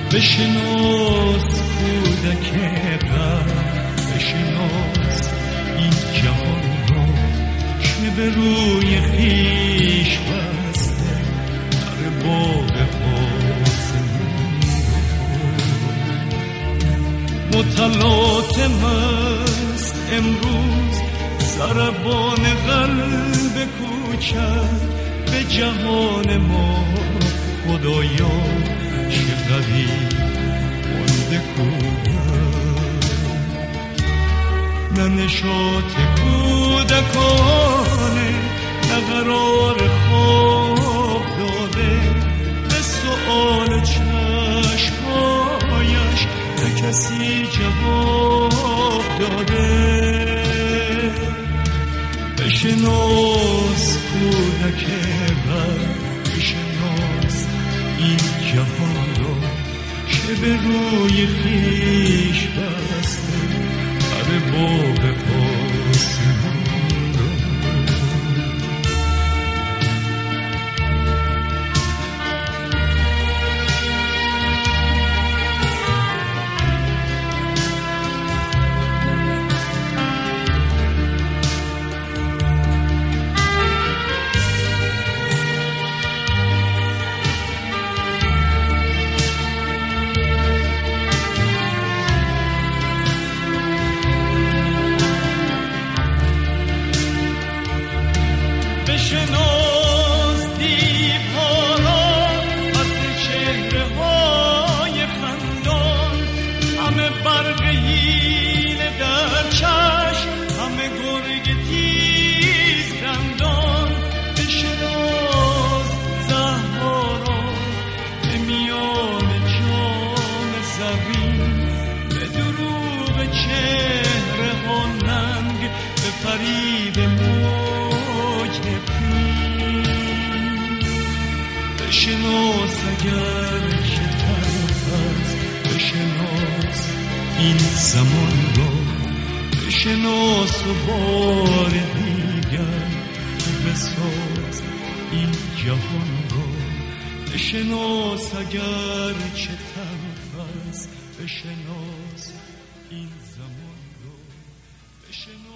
بشناس کودک غم، بشناس این جهان را که به روی خویش بسته در باغ آسمان رو. متلاطم است امروز ضربان قلب کوچک به جهان ما، خدایا چه قوی مانده کودک. نه نشاط کودکانه، نه قرار خواب داده، به سؤال چشمایش نه کسی جواب داده. بشناس کودک غم، بشناس این جهان را که به روی خویش بسته در باغ آسمان را. بشناس دیوها را از چهره‌های خندان، همه برق حیله در چشم، همه گرگ تیز دندان. بشناس زهرا را به میان جام زرین، به دروغ چهره‌ها ننگ، به فریب بشناس اگر که طرف است، بشناس این زمان را، بشناس و بار دیگر بساز این جهان را. بشناس اگر چه طرف است، بشناس این زمان را، بشناس